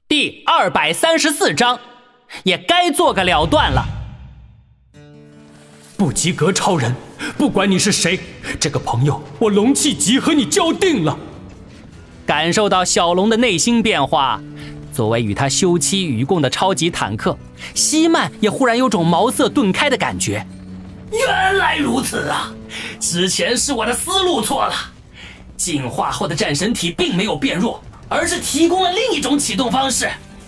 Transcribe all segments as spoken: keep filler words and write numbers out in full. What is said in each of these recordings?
第二百三十四章，也该做个了断了。 不及格超人，不管你是谁，这个朋友我龙气级和你交定了。 感受到小龙的内心变化，作为与他休戚与共的超级坦克，希曼也忽然有种茅塞顿开的感觉。 原来如此啊！之前是我的思路错了，进化后的战神体并没有变弱，而是提供了另一种启动方式。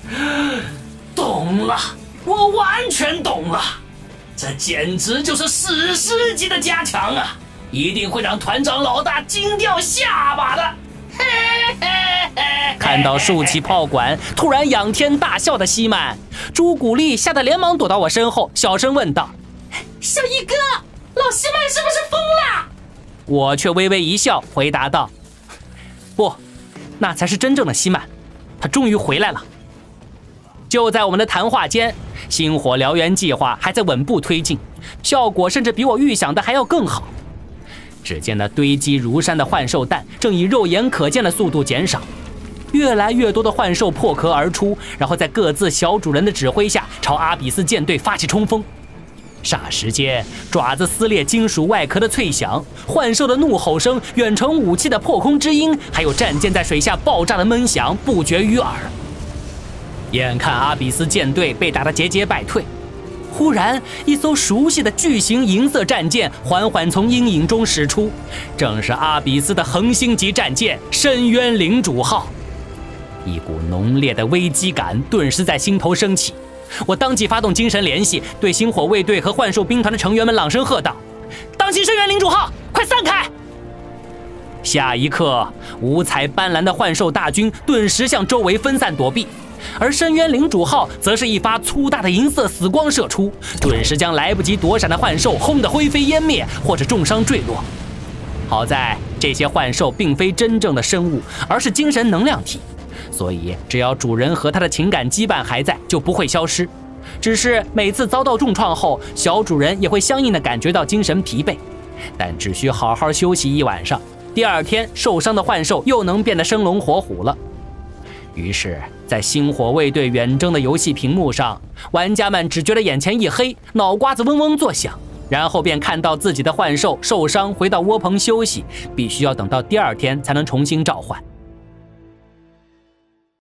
懂了，我完全懂了，这简直就是史诗级的加强啊！一定会让团长老大惊掉下巴的。嘿嘿嘿嘿， 看到竖起炮管突然仰天大笑的希曼，朱古力吓得连忙躲到我身后，小声问道： 小一哥，老希曼是不是疯了？ 我却微微一笑，回答道：不，那才是真正的希曼，他终于回来了。就在我们的谈话间，星火燎原计划还在稳步推进，效果甚至比我预想的还要更好。只见那堆积如山的幻兽弹正以肉眼可见的速度减少，越来越多的幻兽破壳而出，然后在各自小主人的指挥下朝阿比斯舰队发起冲锋。霎时间，爪子撕裂金属外壳的脆响，幻兽的怒吼声，远程武器的破空之音，还有战舰在水下爆炸的闷响不绝于耳。眼看阿比斯舰队被打得节节败退，忽然一艘熟悉的巨型银色战舰缓缓从阴影中驶出，正是阿比斯的恒星级战舰深渊领主号。一股浓烈的危机感顿时在心头升起，我当即发动精神联系，对星火卫队和幻兽兵团的成员们朗声喝道：当心深渊领主号，快散开！下一刻，五彩斑斓的幻兽大军顿时向周围分散躲避，而深渊领主号则是一发粗大的银色死光射出，顿时将来不及躲闪的幻兽轰得灰飞烟灭，或者重伤坠落。好在这些幻兽并非真正的生物，而是精神能量体，所以只要主人和他的情感羁绊还在，就不会消失。只是每次遭到重创后，小主人也会相应的感觉到精神疲惫，但只需好好休息一晚上，第二天受伤的幻兽又能变得生龙活虎了。于是在星火卫队远征的游戏屏幕上，玩家们只觉得眼前一黑，脑瓜子嗡嗡作响，然后便看到自己的幻兽受伤回到窝棚休息，必须要等到第二天才能重新召唤。